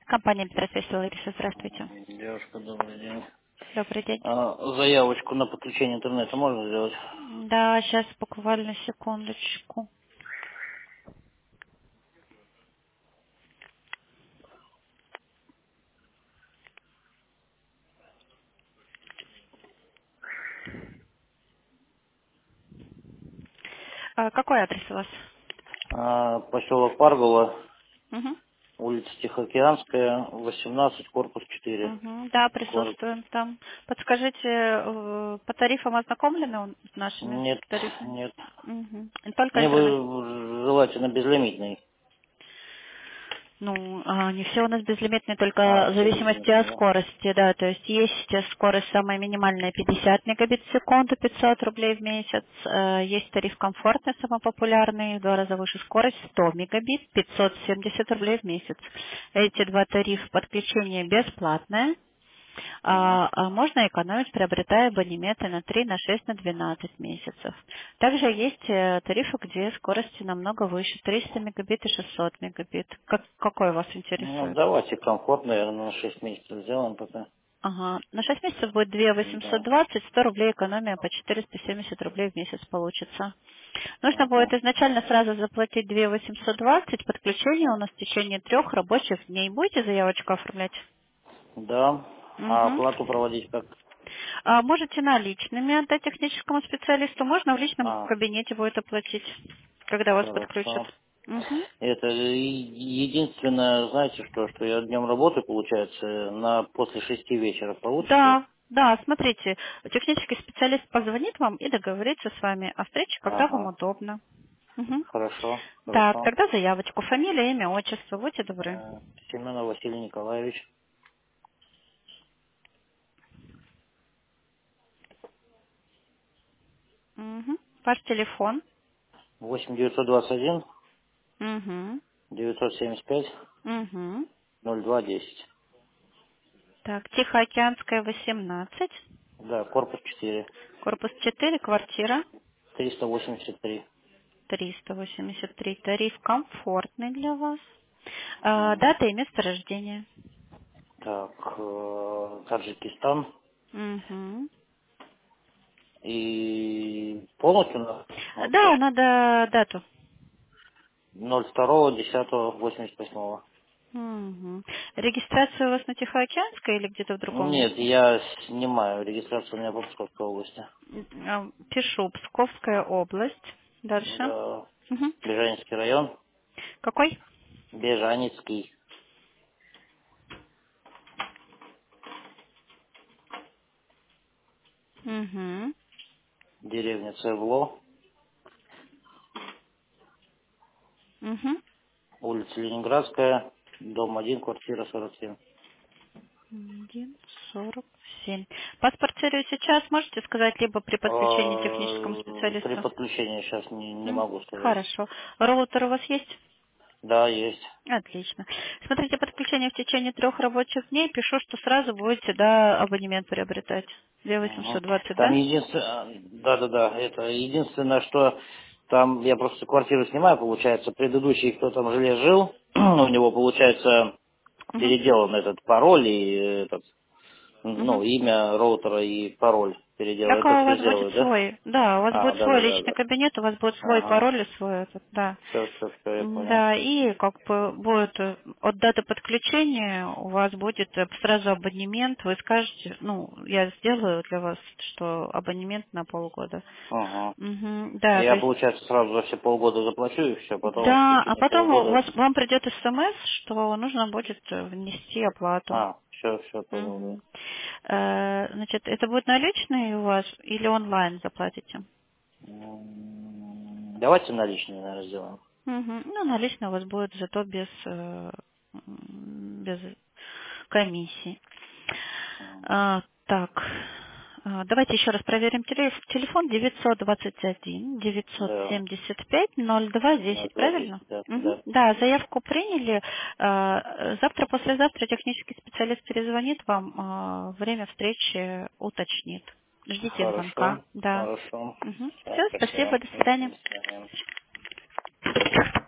Компания Петросвязь Лариса, здравствуйте. Девушка, добрый день. Добрый день. Заявочку на подключение интернета можно сделать? Да, сейчас буквально секундочку. Какой адрес у вас? Поселок Паргола, Угу. улица Тихоокеанская, 18, корпус 4. Угу. Да, Город. присутствуем там. Подскажите, по тарифам ознакомлены с нашими Нет, тарифами? нет. Угу. Только Мне интернет. бы желательно безлимитный. Ну, не все у нас безлимитные, только в Все зависимости от безлимитные, да? скорости, да, то есть скорость самая минимальная 50 мегабит в секунду, 500 рублей в месяц, есть тариф комфортный, самый популярный, в 2 раза выше скорость, 100 мегабит, 570 рублей в месяц. Эти два тарифа подключение бесплатное, Угу. можно экономить, приобретая абонементы на 3, на 6, на 12 месяцев. Также есть тарифы, где скорости намного выше, 300 мегабит и 600 мегабит. Какой вас Ну, интересует? давайте комфорт, наверное, на 6 месяцев сделаем пока. Ага. На 6 месяцев будет 2 Да. 820, 100 рублей экономия по 470 рублей в месяц получится. Нужно будет Угу. изначально сразу заплатить 2 820, подключение у нас в течение 3 рабочих дней. Будете заявочку оформлять? Да. А Угу. оплату проводить как? Можете наличными отдать техническому специалисту, можно в личном А, кабинете будет оплатить, когда вас подключат. хорошо. Мгм. Это единственное, знаете что я днем работаю, получается, после 6 вечера получите? Да, да, смотрите, технический специалист позвонит вам и договорится с вами о встрече, когда вам Ага, удобно. Мгм. хорошо, Так, хорошо. тогда заявочку, фамилия, имя, отчество, будьте добры. Семенов Василий Николаевич, Мгм. Ваш телефон. 8921 Угу. 975 Угу. 0210. Так, Тихоокеанская, 18, Да, корпус 4, корпус 4, квартира 383. 383. Тариф комфортный для вас. Мгм. Дата и место рождения. Так, Таджикистан. Угу. И полностью Да, вообще надо дату. 02.10.88. Угу. Регистрация у вас на Тихоокеанской или где-то в другом Нет, месте? я снимаю регистрацию у меня в Псковской области. Пишу Псковская область. Дальше. Да, Угу. Бежанинский район. Какой? Бежаницкий. Угу. Деревня Цевло. Угу. Улица Ленинградская. Дом 1, квартира 47. 1,47. Паспорт серию сейчас можете сказать, либо при подключении к техническому При специалисту? подключении сейчас не могу сказать. Хорошо. Роутер у вас есть? Да, есть. Отлично. Смотрите, подключение в течение 3 рабочих дней. Пишу, что сразу будете, да, абонемент приобретать. Две Мгм. восемьсот двадцать, Там да? единственное, да, это единственное, что там я просто квартиру снимаю, получается, предыдущий, кто там жил, у него, получается, Угу. переделан этот пароль и этот, Угу. имя роутера и пароль переделал. Так Это у все вас будет сделают, да? свой, да, у вас будет свой личный Да. кабинет, у вас будет свой Ага. пароль и свой этот, да. Все, я понял. Да, и как бы будет от даты подключения у вас будет сразу абонемент, вы скажете, ну, я сделаю для вас, что абонемент на полгода. Ага. Мгм, да, то Я, есть, получается, сразу за все полгода заплачу и все, потом в да, а течение потом полугода. вам придет СМС, что нужно будет внести оплату. Все, понял, да. Мгм. Значит, это будет наличные у вас или онлайн заплатите? Давайте наличные, наверное, сделаем. Мгм. Ну, наличные у вас будет зато без комиссии. Так, давайте еще раз проверим телефон 921 Да, 975 02 на 10, 2-10, правильно? да, Мгм. да. Да, заявку приняли. Завтра, послезавтра технический специалист перезвонит вам, время встречи уточнит. Ждите звонка. Хорошо, Да. хорошо. Все, Все, спасибо, спасибо. до До свидания. свидания.